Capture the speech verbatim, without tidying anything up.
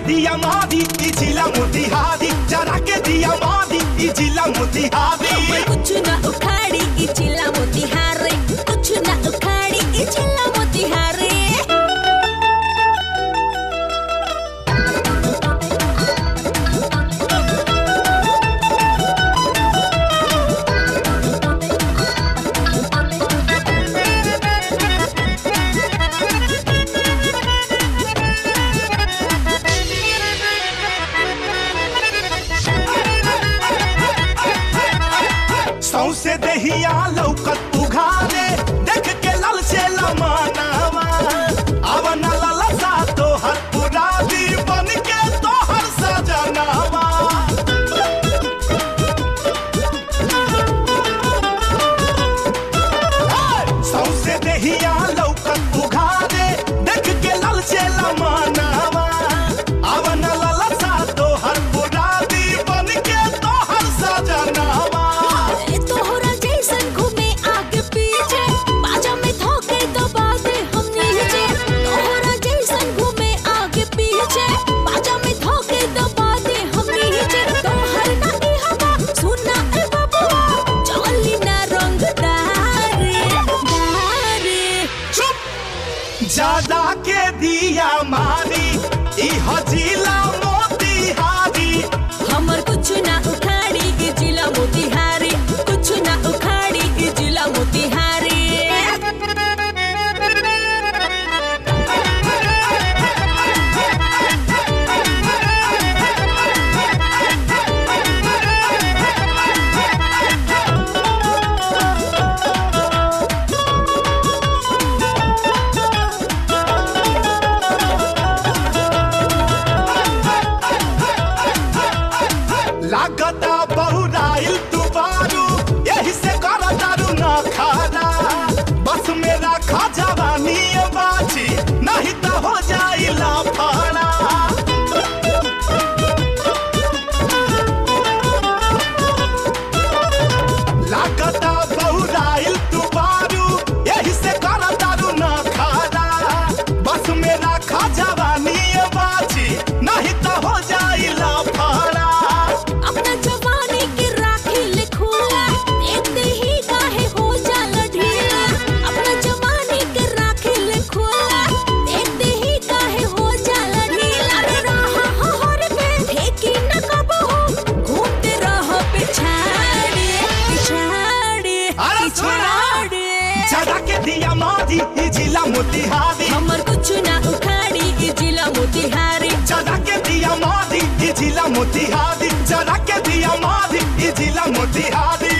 दिया मारी ई जिला मोतिहारी, जरा के दिया मारी ई जिला मोतिहारी। कुछ ना उखाड़ी ई जिला मोतिहारी, कुछ ना उखाड़ी ई जिला मोतिहारी। सौसे दहिया लौकत उघारे, देख के लल से लमानावा। आवन ललसा तोहर पुरादी बन के तोहर सजनावा। सौसे दहिया लौकत उघारे, देख के लल से लमानावा। आवन ललसा तोहर पुरादी बन के तोहर सजनावा। ज्यादा के दिया मारी ई जिला मोतिहारी। हमर कुछ ना उखाड़ी ई जिला मोतिहारी, कुछ ना उखाड़ी ई जिला मोतिहारी। लागता बहुराइल दुबारू, यही से कर दारू न खाना। बस मेरा खा जवानी बाची, नहीं तो हो जाई लाफाड़ा। लागता बहुराइल दुबारू, यही से कर दारू न खाना। बस मेरा खा जवानी बाची, नहीं तो हो जाई लाफाड़ा। अपना जवानी के राखी ले खोला, देखते ही काहे हो जाला ढीला। अपना जवानी के राखी ले खोला, देखते ही काहे हो जाला ढीला। अरे रहा हर पे ठेकी न कबो, घूमते रहो पिछाड़े पिछाड़े पिछाड़े। जरा के दिया मारी ई जिला मोतिहारी। हमर कुछ ना उखाड़ी ई जिला मोतिहारी, जरा के दिया मारी ई जिला मोतिहारी, जरा के दिया मारी ई जिला मोतिहारी।